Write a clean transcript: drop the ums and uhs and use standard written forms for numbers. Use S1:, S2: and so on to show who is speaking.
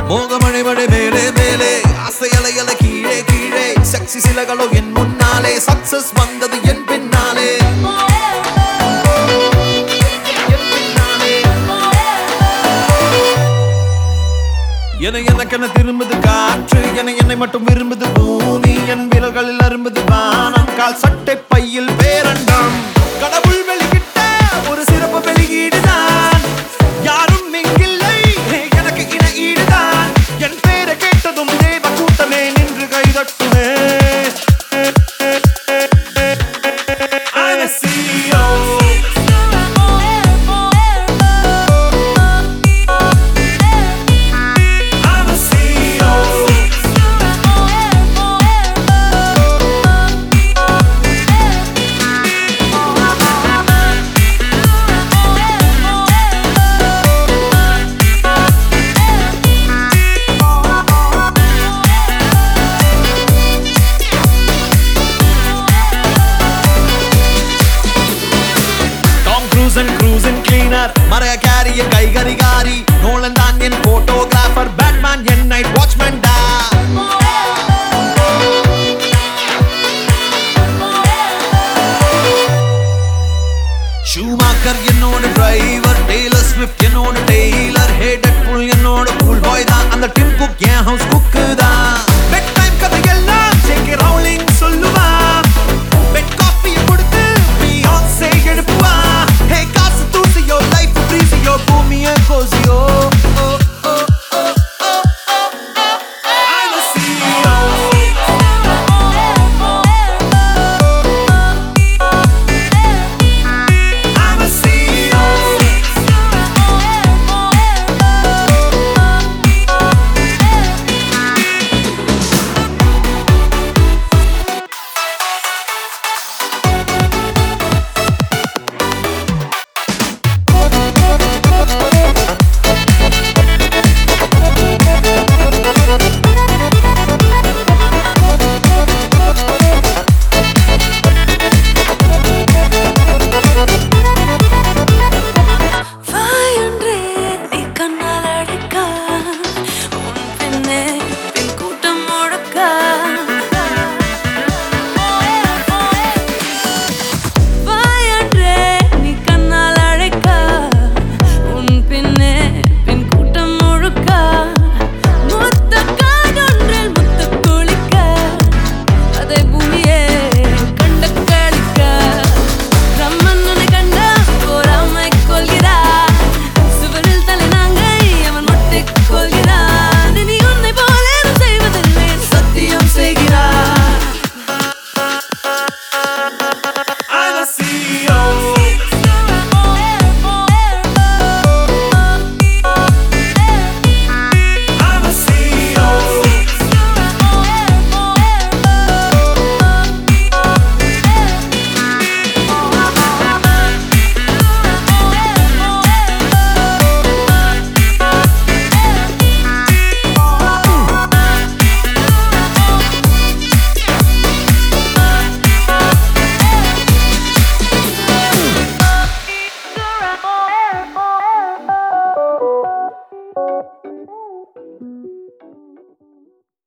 S1: மோகமழை மழை மேலே மேலே ஆசை அலை அலை கீழே கீழே செக்ஸி சிலகளோ என் முன்னாலே சக்சஸ் வந்தது என் பின்னாலே எனக்கென திரும்புது காற்று என்னை மட்டும் விரும்புது பூமி என் விரல்களில் அரும்புது வானம் கால் சட்டை பையில் பேரண்டம் கடவுள் வெளியிட்ட ஒரு சிறப்பு வெளியீடுதான் யாரும் இங்கில்லை எனக்கு இன ஈடுதான் என் பேரை கேட்டதும் தேவ கூட்டமே நின்று கைதட்டுமே I'm a CEO cruising cleaner Mariah Carey en Gaigarigari Nolan Dan en photographer Batman en night watchman da Schumacher என்னோட driver Taylor Swift என்னோட Taylor Hey Deadpool என்னோட cool boy தான் அந்த Tim Cook என் house cook தான் bedtime கதையெல்லாம் J.K. Rowling சொல்லுவா bed coffee கொடுத்து Beyoncé எழுப்புவா Hey காசு தூசியோ life breezyோ பூமியை கோசியோ I'm a CEO I'm a CEO